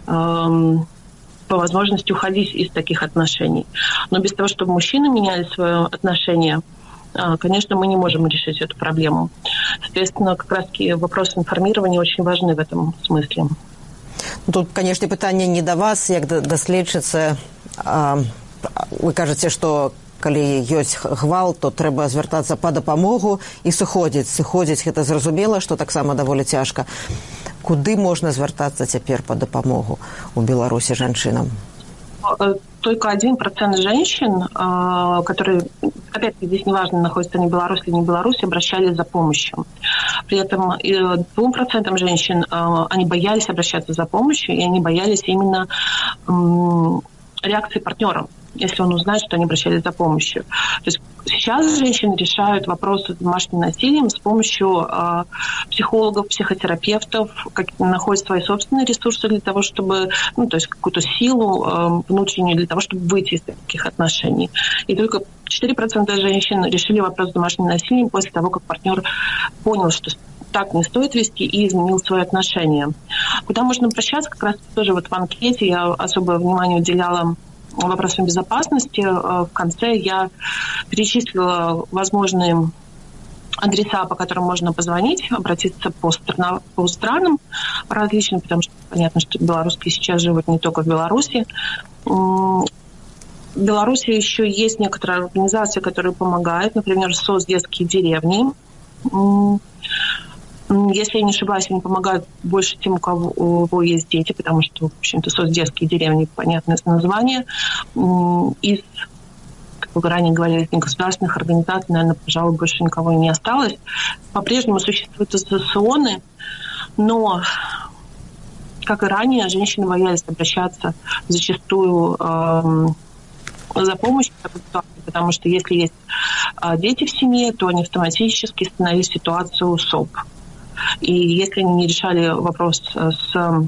по возможности уходить из таких отношений. Но без того, чтобы мужчины меняли свое отношение, конечно, мы не можем решить эту проблему. Соответственно, как раз-таки вопросы информирования очень важны в этом смысле. Тут, конечно, пытание не до вас, як даследчыцы. Вы кажаце, што калі ёсць гвалт, то трэба звяртацца па дапамогу і сыходзіць. Сыходзіць гэта зразумела, што таксама даволі цяжка. Куды можна звяртацца цяпер па дапамогу у Беларусі жанчынам? Только 1% женщин, которые, опять-таки, здесь неважно, находятся они в Беларуси или не в Беларуси, обращались за помощью. При этом 2% женщин, они боялись обращаться за помощью, и они боялись именно реакции партнера, если он узнает, что они обращались за помощью. То есть сейчас женщины решают вопросы с домашним насилием с помощью психологов, психотерапевтов, находят свои собственные ресурсы для того, чтобы, то есть какую-то силу внутреннюю для того, чтобы выйти из таких отношений. И только 4% женщин решили вопрос с домашним насилием после того, как партнер понял, что так не стоит вести, и изменил свое отношение. Куда можно обращаться? Как раз тоже вот в анкете я особое внимание уделяла вопросам безопасности. В конце я перечислила возможные адреса, по которым можно позвонить, обратиться по странам различным, потому что понятно, что белорусские сейчас живут не только в Беларуси. В Беларуси еще есть некоторые организации, которые помогают, например, СОС «Детские деревни». Если я не ошибаюсь, они помогают больше тем, у кого есть дети, потому что, в общем-то, СОС «Детские деревни» понятное название. Из, как вы ранее говорили, негосударственных организаций, наверное, пожалуй, больше никого не осталось. По-прежнему существуют ассоциационы, но, как и ранее, женщины боялись обращаться зачастую за помощью, потому что если есть дети в семье, то они автоматически становились в ситуацию СОП. И если они не решали вопрос с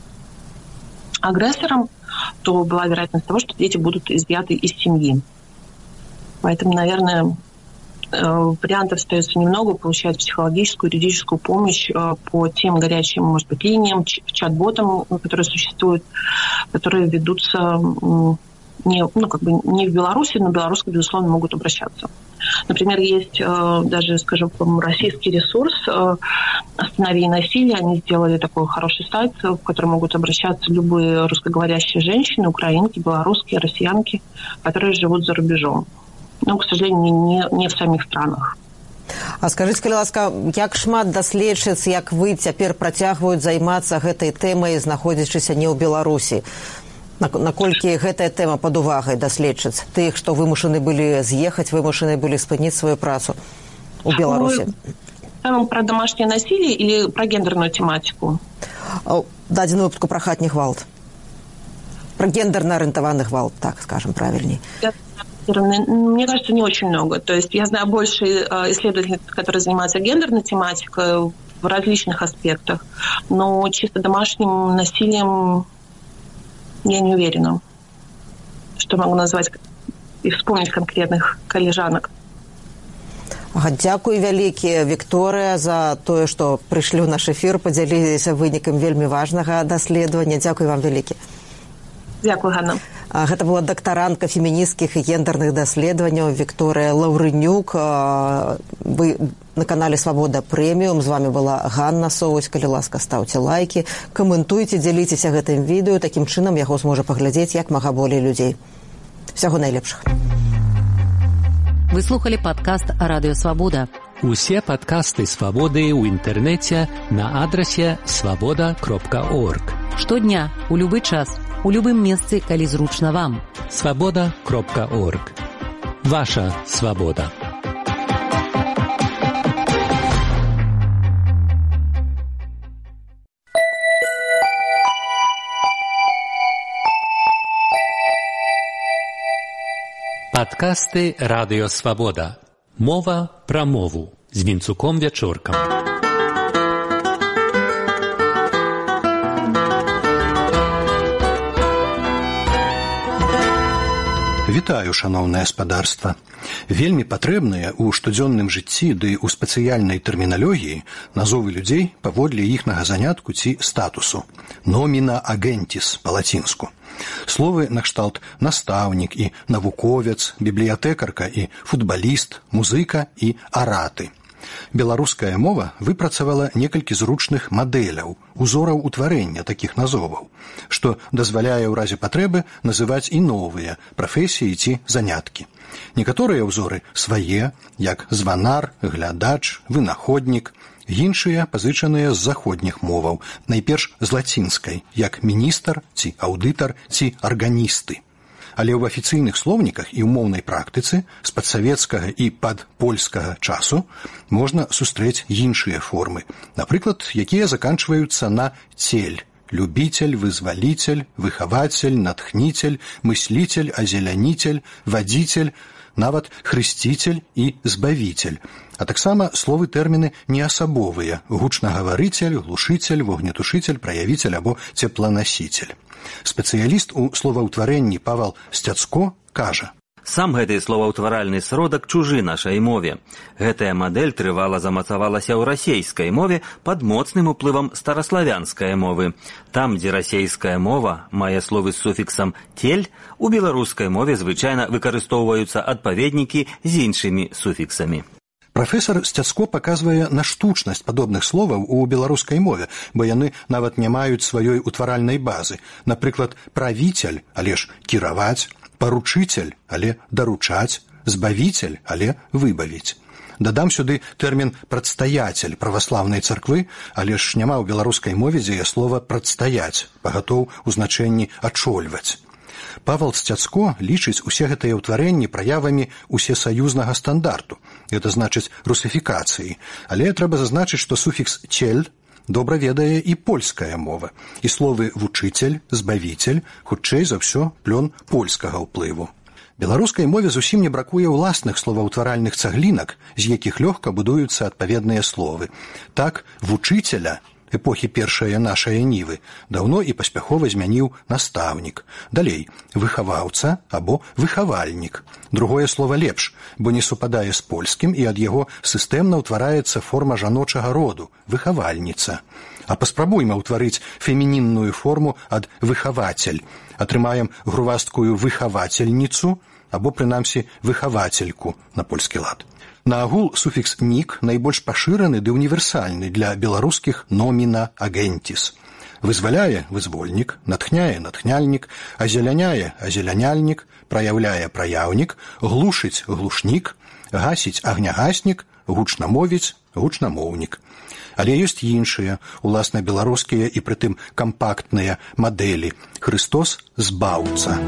агрессором, то была вероятность того, что дети будут изъяты из семьи. Поэтому, наверное, вариантов остается немного, получать психологическую, юридическую помощь по тем горячим, может быть, линиям, чат-ботам, которые существуют, которые ведутся не в Беларуси, но в Беларуси, безусловно, могут обращаться. Например, есть даже, скажем, российский ресурс «Останови насилие». Они сделали такой хороший сайт, в который могут обращаться любые русскоговорящие женщины, украинки, белорусские, россиянки, которые живут за рубежом. Но, к сожалению, не в самих странах. А скажите, калі ласка, як шмат даследчыц, як вы цяпер працягваюць займацца гэтай тэмай, знаходзячыся не ў Беларусі? Наколькі гэтая тэма пад увагай даследчыц? Тых, што вымушаны былі з'ехаць, вымушаны былі спыніць сваю працу ў Беларусі? Про домашнее насилие или про гендерную тематику? Дадзеную выпадку про хатні гвалт. Про гендерно-ориентованный гвалт, так скажем правильней. Мне кажется, не очень много. То есть я знаю больше исследователей, которые занимаются гендерной тематикой в различных аспектах, но чисто домашним насилием я не уверена, что могу назвать и вспомнить конкретных коллежанок. Дзякуй вялікі, Вікторыя, за тое, што прыйшлі ў наш эфір, падзяліліся вынікам вельмі важнага даследавання. Дзякуй вам вялікі. Дзякуй, Ганна. Гэта была дактарантка фемінісцкіх і гендерных даследаванняў Вікторыя Лаўрынюк. Вы на канале «Свабода Прэміум». З вами была Ганна Соусь. Калі ласка, ставьте лайки, каментуйте, дзяліцеся гэтым відэо. Такім чынам яго зможа паглядзець як мага болей людзей. Всяго найлепшых. Вы слухали падкаст «Радыё Свабода». Усе падкасты «Свабоды» ў інтэрнэце на адрасе свабода.орг. Штодня, у любы час, у любым месцы, калі зручна вам. свабода.орг. Ваша свабода. Падкасты «Радыё Свабода». Мова пра мову з Вінцуком Вячоркам. Вітаю, шаноўнае спадарства. Вельмі патрэбныя ў штодзённым жыцці ды ў спецыяльнай тэрміналогіі назовы людзей паводле іхнага занятку ці статусу. Номіна агентіс па-лацінску. Словы накшталт настаўнік і навуковец, бібліятэкарка і футбаліст, музыка і араты. Беларуская мова выпрацавала некалькі зручных мадэляў, узораў утварэння такіх назоваў, што дазваляе ў разе патрэбы называць і новыя прафесіі ці заняткі. Некаторыя ўзоры свае, як званар, глядач, вынаходнік, іншыя пазычаныя з заходніх моваў, найперш з лацінскай, як міністр ці аўдытар ці арганісты. Але ў афіцыйных слоўніках і ў моўнай практыцы з падсавецкага і падпольскага часу можна сустрэць іншыя формы, напрыклад, якія заканчваюцца на цель, любитель, вызвалитель, выхаватель, натхнитель, мыслитель, озеляніцель, вадзіцель, нават хрысціцель і збавіцель, а таксама словы-тэрміны неасабовыя: гучнагаварыцель, глушыцель, вогнетушыцель, праявіцель або цепланасіцель. Спецыяліст у словаўтварэнні Павал Сцяцко кажа: Сам гэты словаўтваральны сродак чужы нашай мове. Гэтая мадэль трывала замацавалася ў расейскай мове пад моцным уплывам стараславянскай мовы. Там, дзе расейская мова мае словы з суфіксам «тель», у беларускай мове звычайна выкарыстоўваюцца адпаведнікі з іншымі суфіксамі. Прафесар Сцяцко паказвае на штучнасць падобных словаў у беларускай мове, бо яны нават не маюць сваёй утваральнай базы. Напрыклад, правіцель, але ж кіраваць, паручыцель, але даручаць, збавіцель, але выбавіць. Дадам сюды тэрмін «прадстаяцель» праваслаўнай царквы, але ж няма ў беларускай мове дзеяслова «прадстаяць», пагатоў у значэнні «ачольваць». Павал Сцяцко лічыць усе гэтыя ўтварэнні праявамі усесаюзнага стандарту, гэта значыць русифікацыі, але трэба зазначыць, што суфікс «цель» добра ведае і польская мова, і словы «вучыцель», «збавіцель» хутчэй за ўсё плён польскага ўплыву. Беларускай мове зусім не бракуе ўласных словаўтваральных цаглінак, з якіх лёгка будуюцца адпаведныя словы. Так, «вучыцеля» эпохі першае нашае нівы даўно і паспяхова змяніў настаўнік. Далей, выхаваўца або выхавальнік. Другое слова лепш, бо не супадае з польскім, і ад яго сістэмна ўтвараецца форма жаночага роду – выхавальніца. А паспрабуйма ўтварыць фемінінную форму ад выхавацель. Атрымаем грувасткую выхавацельніцу або, прынамсі, выхавацельку на польскі лад. Наагул суфікс «нік» найбольш пашыраны ды універсальны для беларускіх номіна агентіс. Вызваляе – вызвольнік, натхняе – натхняльнік, азеляняе – азеляняльнік, праяўляе – праяўнік, глушыць – глушнік, гасіць – агнягаснік, гучнамовіць – гучнамоўнік. Але ёсць іншыя, уласна беларускія і прытым кампактныя мадэлі. Хрыстос – збаўца.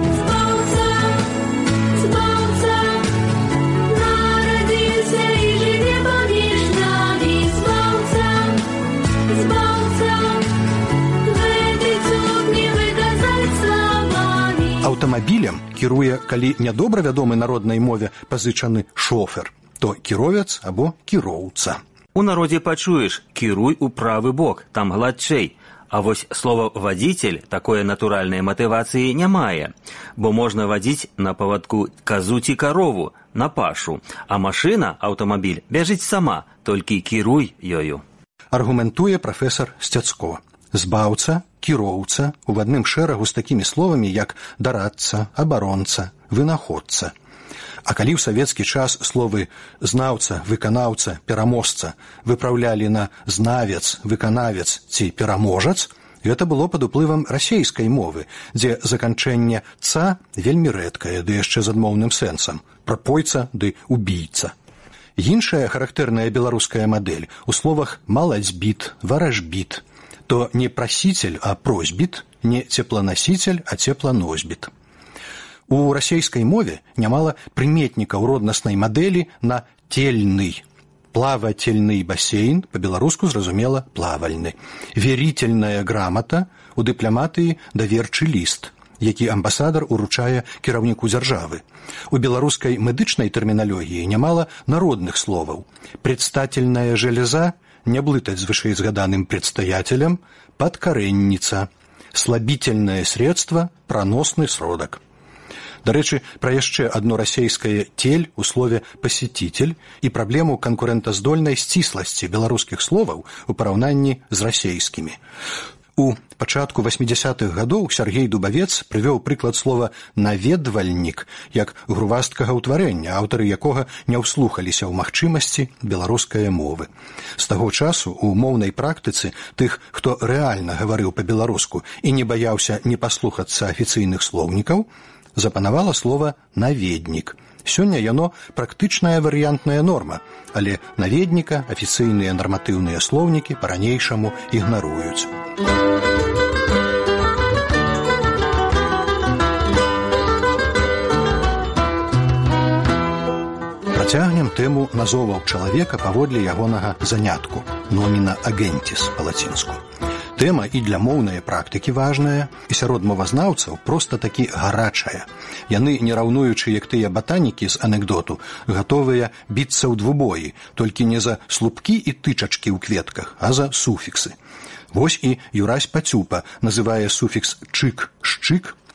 Аўтамабілем кіруе, калі нядобра вядомы народнай мове пазычаны шофер, то кіровец або кіроўца. У народзе пачуеш «кіруй у правы бок, там гладчэй». А вось слова «вадзіцель» такое натуральнай матывацыі не мае, бо можна вадзіць на павадку казу ці карову, на пашу, а машына, аўтамабіль, бяжыць сама, толькі кіруй ёю. Аргументуе прафесар Сцяцко. Збаўца, кіроўца у адным шэрагу з такімі словамі, як дарадца, абаронца, вынаходца. А калі ў савецкі час словы знаўца, выканаўца, пераможца выпраўлялі на знавец, выканавец ці пераможац, гэта было пад уплывам расейскай мовы, дзе заканчэнне «ца» вельмі рэдкае, ды яшчэ з адмоўным сэнсам – прапойца ды убійца. Іншая характэрная беларуская мадэль у словах «малацьбіт», «варажбіт», то не прасіцель, а просьбіт, не цепланасіцель, а цепланосьбіт. У расейскай мове нямала прыметнікаў роднаснай мадэлі на «тельны». Плавательны басейн, па-беларуску зразумела плавальны. Верительная грамата, у дыпламатыі даверчы ліст, які амбасадар уручае кіраўніку дзяржавы. У беларускай медычнай тэрміналогіі нямала народных словаў. Предстательная железа, не блытаць з вышэйзгаданым предстаятелем, подкоренница, слабительное средство, проносный сродак. Дарэчы, пра яшчэ адно расейскае «тель» у слове «пасетитель» і праблему канкурэнтаздольнай сцісласці беларускіх словаў у параўнанні з расейскімі. У пачатку 80-х гадоў Сергей Дубавец прывёў прыклад слова «наведвальнік» як грувасткага ўтварэння, аўтары якога не ўслухаліся ў магчымасці беларускай мовы. З таго часу у моўнай практыцы тых, хто рэальна гаварыў па-беларуску і не баяўся не паслухацца афіцыйных слоўнікаў, запанавала слова «наведнік». Сёння яно практычная варыянтная норма, але наведніка афіцыйныя нарматыўныя слоўнікі па-ранейшаму ігнаруюць. Працягнем тэму назоваў чалавека паводле ягонага занятку «номіна агентіс» па-лацінску. Тэма і для моўнай практыкі важная, і сярод мовазнаўцаў проста такі гарачая. Яны, не раўнуючы, як тыя батанікі з анекдоту, гатовыя біцца ў двубоі, толькі не за слупкі і тычачкі ў кветках, а за суфіксы. Вось і Юрась Пацюпа называе суфікс «чык» «шчык»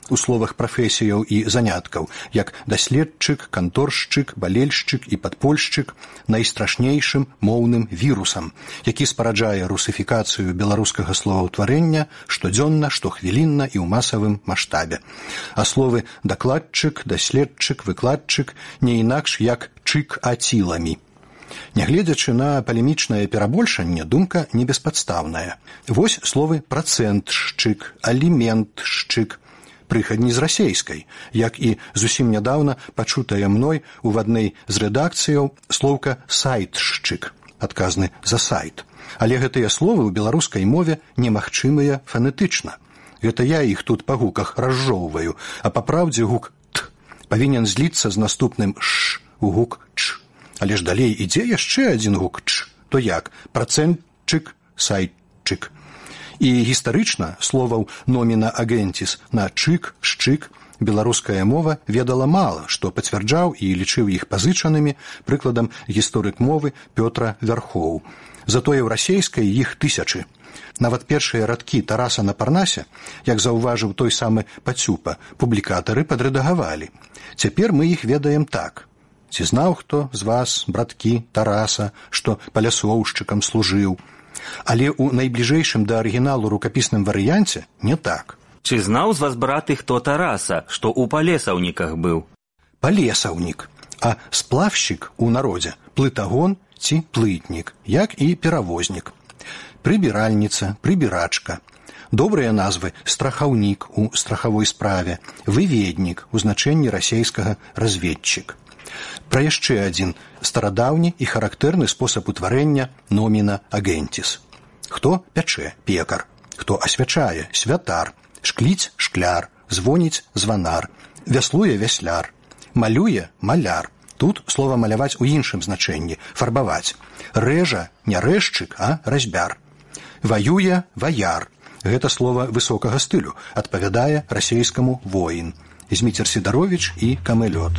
у словах прафесіяў і заняткаў, як даследчык, канторшчык, балельшчык і падпольшчык, найстрашнейшым моўным вірусам, які спараджае русыфікацыю беларускага словаўтварэння штодзённа, штохвілінна і ў масавым маштабе. А словы дакладчык, даследчык, выкладчык не інакш як чык-ацілами. Нягледзячы на палемічнае перабольшанне, думка не беспадстаўная. Вось словы працэнтшчык, аліментшчык, прыхадні з расейскай, як і зусім нядаўна пачутая мной у адной з рэдакцыяў слоўка сайтшчык, адказны за сайт. Але гэтыя словы ў беларускай мове немагчымыя фанетычна. Гэта я іх тут па гуках разжоўваю, а па праўдзе гук «т» павінен зліцца з наступным «ш» у гук «ч». Але ж далей ідзе яшчэ адзін гук «ч», то як працэнтчык, сайтчык. І гістарычна словаў номіна агентіс на чык, шчык беларуская мова ведала мала, што пацвярджаў і лічыў іх пазычанымі, прыкладам гісторык мовы Пётра Вярхоў. Затое ў расейскай іх тысячы. Нават першыя радкі Тараса на Парнасе, як заўважыў той самы Пацюпа, публікатары падрэдагавалі. Цяпер мы іх ведаем так. Ці знаў хто з вас, браткі, Тараса, што палясоўшчыкам служыў? Але ў найбліжэйшым да арыгіналу рукапісным варыянце не так. Ці знаў з вас, браты, хто Тараса, што ў палесаўніках быў? Палесаўнік, а сплавшчык у народзе плытагон ці плытнік, як і перавознік. Прыбіральніца, прыбірачка. Добрыя назвы страхаўнік у страхавой справе, выведнік у значэнні расейскага разведчык. Пра яшчэ адзін старадаўні і характэрны спосаб утварэння номіна агентіс. Хто пячэ – пекар, хто асвячае – святар, шкліць – шкляр, звоніць – званар, вяслуе – вясляр, малюе – маляр. Тут слова маляваць у іншым значэнні – фарбаваць. Рэжа – не рэзчык, а разьбяр. Ваюе – ваяр. Гэта слова высокага стылю, адпавядае расейскаму воін. Зміцер Сідаровіч і Камэлёт.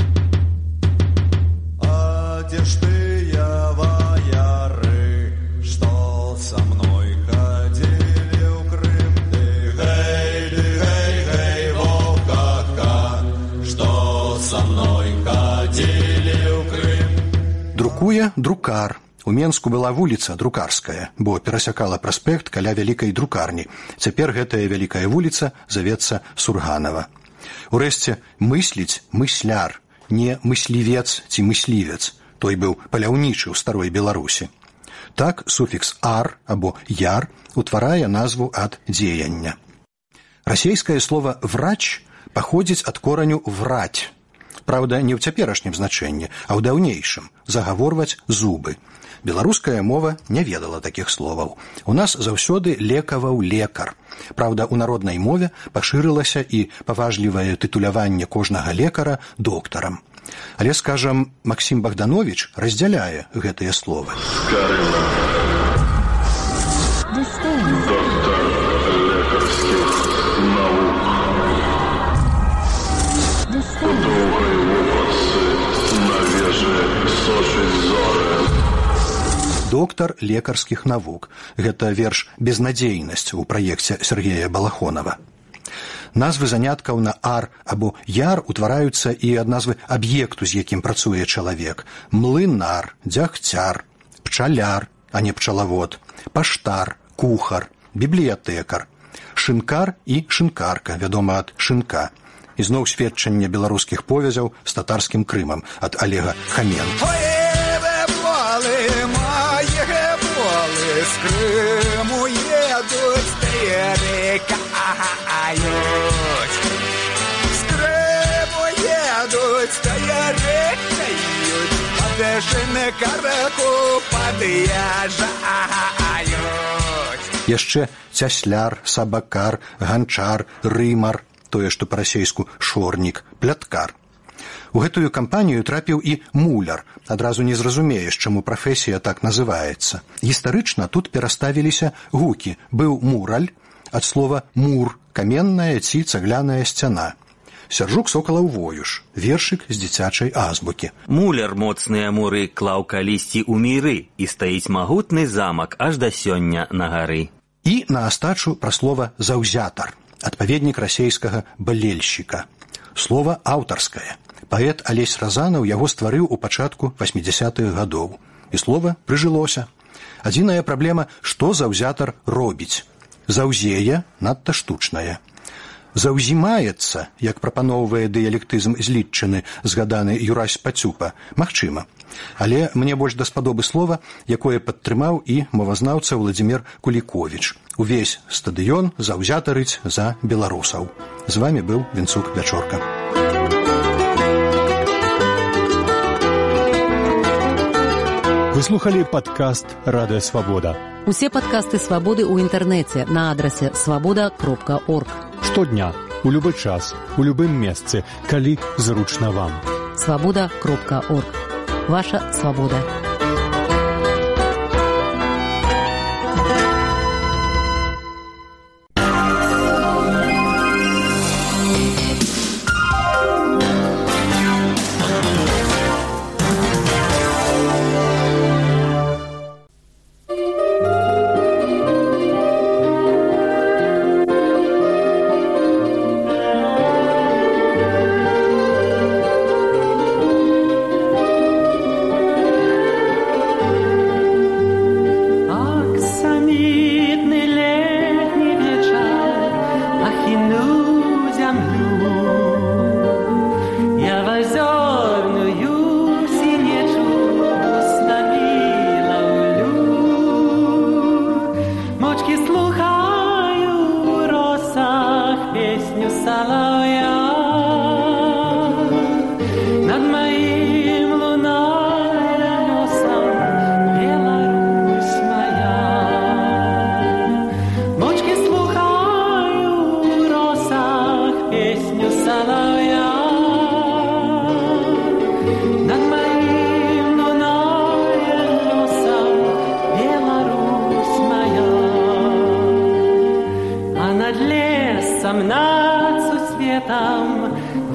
Где ж ты, я, вояры, что со мной ходили в Крым? Гей, волка, что со мной ходили в Крым? Друкуе друкар. У Менску была вуліца Друкарская, бо перасякала праспект каля вялікай друкарні. Цяпер гэтая вялікая вуліца завецца Сурганава. Урэшце, мысліць мысляр, не мыслівец ці мыслівец. Той быў паляўнічы ў старой Беларусі. Так суфікс «ар» або «яр» утварае назву ад дзеяння. Расейскае слова «врач» паходзіць ад кораню «враць». Праўда, не ў цяперашнім значэнні, а ў даўнейшым – загаворваць зубы. Беларуская мова не ведала такіх словаў. У нас заўсёды лекаваў лекар. Праўда, у народнай мове пашырылася і паважлівае тытуляванне кожнага лекара доктарам. Але, скажам, Максім Богданович раздзяляе гэтыя словы. Доктор лекарскіх навук. У доўгай вопратцы на вежы сочыць зоры. Доктар лекарскіх навук. Гэта верш «Безнадзейнасць» у праекце Сергея Балахонова. Назвы заняткаў на «ар» або «яр» утвараюцца і ад назвы аб'екту, з якім працуе чалавек. Млынар, дзягцяр, пчаляр, а не пчалавод, паштар, кухар, бібліятэкар, шынкар і шынкарка, вядома ад шынка. Ізноў сведчанне беларускіх повязяў з татарскім Крымам ад Олега Хаменко. З Крыму едуць, з Крыму едуць, павешаны караку пад'язджаюць. Яшчэ цясляр, сабакар, ганчар, рымар, тое, што па-расейску шорнік, пляткар. У гэтую кампанію трапіў і муляр. Адразу не зразумееш, чаму прафесія так называецца. Гістарычна тут пераставіліся гукі. Быў мураль, ад слова мур, каменная ці цагляная сцяна. Сяржук Сокалаў Воюш, вершык з дзіцячай азбукі. Муляр моцныя муры клаў калісьці ў міры, і стаіць магутны замак аж да сёння на гары. І на астачу пра слова «заўзятар». адпаведнік расейскага балельшчыка. Слова аўтарскае. Паэт Алесь Разанаў яго стварыў у пачатку 80-х гадоў. І слова прыжылося. Адзіная праблема, што заўзятар робіць. Заўзее надта штучнае. Заўзімаецца, як прапаноўвае дыялектызм злітчыны, згаданы Юрась Пацюпа, магчыма. Але мне больш даспадобы слова, якое падтрымаў і мовазнаўца Владзімір Куліковіч. Увесь стадыён заўзятарыць за беларусаў. З вамі быў Вінцук Вячорка. Вы слухали падкаст «Радыё Свабода». Усе падкасты «Свабоды» ў інтэрнэце на адрасе свабода.орг. Штодня, у любы час, у любым месцы, калі зручна вам. Свабода.орг. Ваша свабода.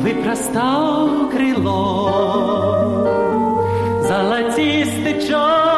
Выпрастаў крыло, залацісты чор.